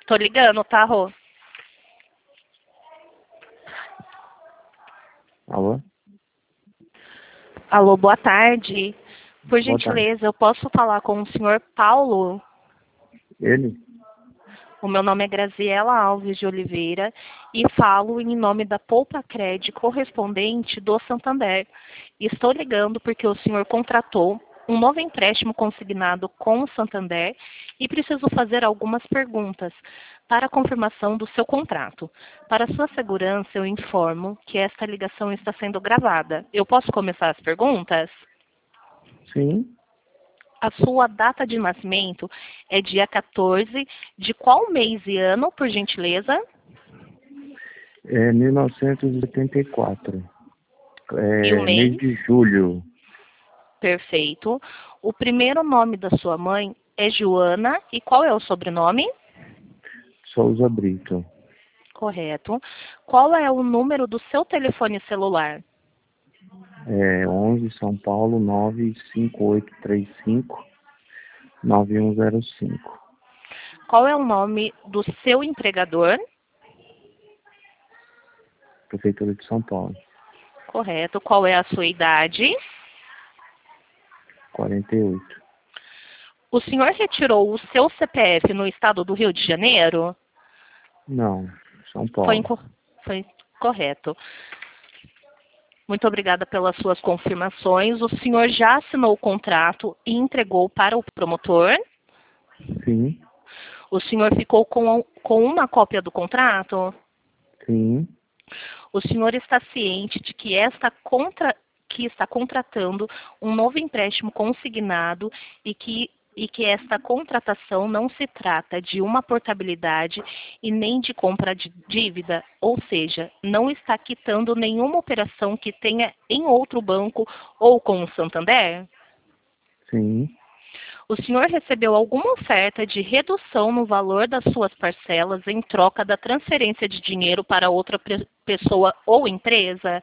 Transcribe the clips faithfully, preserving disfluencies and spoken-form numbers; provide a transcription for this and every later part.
Tô ligando, tá, Rô? Alô? Alô, boa tarde. Por Boa tarde. gentileza, eu posso falar com o senhor Paulo? Ele? O meu nome é Graziela Alves de Oliveira e falo em nome da Poupa Cred correspondente do Santander. Estou ligando porque o senhor contratou um novo empréstimo consignado com o Santander e preciso fazer algumas perguntas para a confirmação do seu contrato. Para sua segurança, eu informo que esta ligação está sendo gravada. Eu posso começar as perguntas? Sim. A sua data de nascimento é dia quatorze de qual mês e ano, por gentileza? É mil novecentos e oitenta e quatro. E o É mês mês? de julho. Perfeito. O primeiro nome da sua mãe é Joana. E qual é o sobrenome? Souza Brito. Correto. Qual é o número do seu telefone celular? É onze São Paulo nove cinco oito três cinco nove um zero cinco. Qual é o nome do seu empregador? Prefeitura de São Paulo. Correto. Qual é a sua idade? quarenta e oito. O senhor retirou o seu C P F no estado do Rio de Janeiro? Não, São Foi, Paulo. inco- foi correto. Muito obrigada pelas suas confirmações. O senhor já assinou o contrato e entregou para o promotor? Sim, O senhor ficou com, com uma cópia do contrato? sim. O senhor está ciente de que esta contra, que está contratando um novo empréstimo consignado e que, e que esta contratação não se trata de uma portabilidade e nem de compra de dívida, ou seja, não está quitando nenhuma operação que tenha em outro banco ou com o Santander? Sim. O senhor recebeu alguma oferta de redução no valor das suas parcelas em troca da transferência de dinheiro para outra pre- pessoa ou empresa?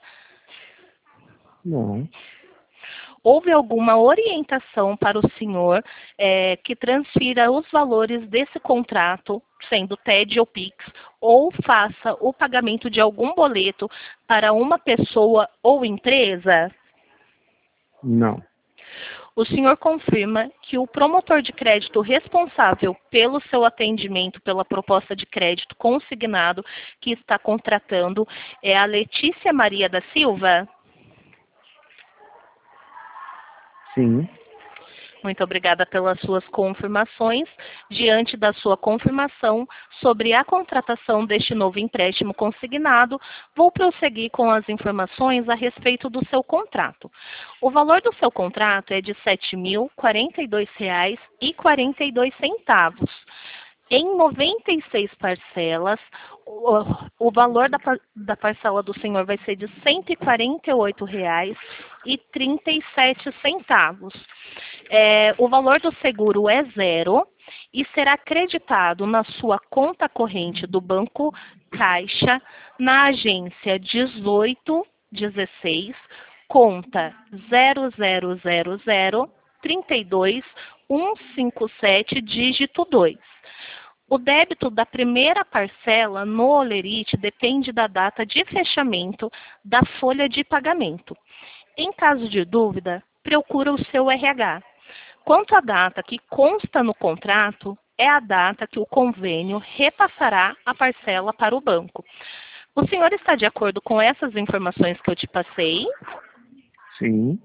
Não. Houve alguma orientação para o senhor eh, que transfira os valores desse contrato, sendo T E D ou Pix, ou faça o pagamento de algum boleto para uma pessoa ou empresa? Não. O senhor confirma que o promotor de crédito responsável pelo seu atendimento pela proposta de crédito consignado que está contratando é a Letícia Maria da Silva? Sim. Muito obrigada pelas suas confirmações. Diante da sua confirmação sobre a contratação deste novo empréstimo consignado, vou prosseguir com as informações a respeito do seu contrato. O valor do seu contrato é de sete mil quarenta e dois reais e quarenta e dois centavos. Em noventa e seis parcelas, o, o valor da, par- da parcela do senhor vai ser de cento e quarenta e oito reais e trinta e sete centavos. É, o valor do seguro é zero e será creditado na sua conta corrente do Banco Caixa, na agência dezoito dezesseis, conta zero zero zero zero trinta e dois cento e cinquenta e sete, dígito dois. O débito da primeira parcela no Olerite depende da data de fechamento da folha de pagamento. Em caso de dúvida, procura o seu R H. Quanto à data que consta no contrato, é a data que o convênio repassará a parcela para o banco. O senhor está de acordo com essas informações que eu te passei? Sim.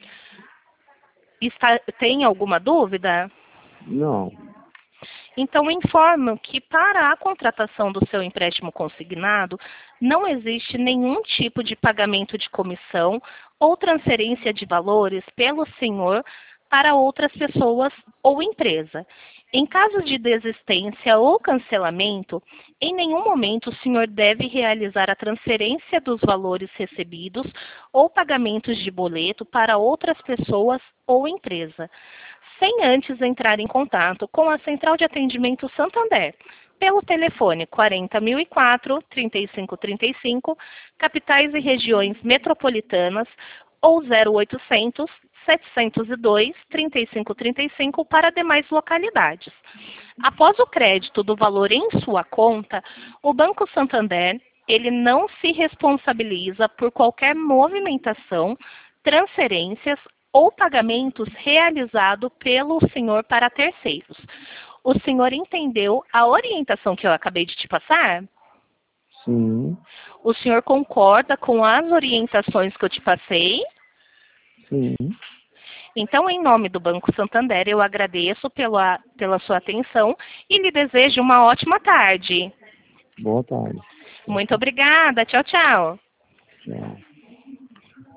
Está, tem alguma dúvida? Não. Então, informo que para a contratação do seu empréstimo consignado, não existe nenhum tipo de pagamento de comissão ou transferência de valores pelo senhor para outras pessoas ou empresa. Em caso de desistência ou cancelamento, em nenhum momento o senhor deve realizar a transferência dos valores recebidos ou pagamentos de boleto para outras pessoas ou empresa, sem antes entrar em contato com a Central de Atendimento Santander, pelo telefone quarenta mil e quatro, trinta e cinco trinta e cinco, capitais e regiões metropolitanas, ou zero oitocentos, setecentos e dois, trinta e cinco trinta e cinco para demais localidades. Após o crédito do valor em sua conta, o Banco Santander, ele não se responsabiliza por qualquer movimentação, transferências ou pagamentos realizados pelo senhor para terceiros. O senhor entendeu a orientação que eu acabei de te passar? Sim. O senhor concorda com as orientações que eu te passei? Sim. Então, em nome do Banco Santander, eu agradeço pela, pela sua atenção e lhe desejo uma ótima tarde. Boa tarde. Muito obrigada. Tchau, tchau. Tchau.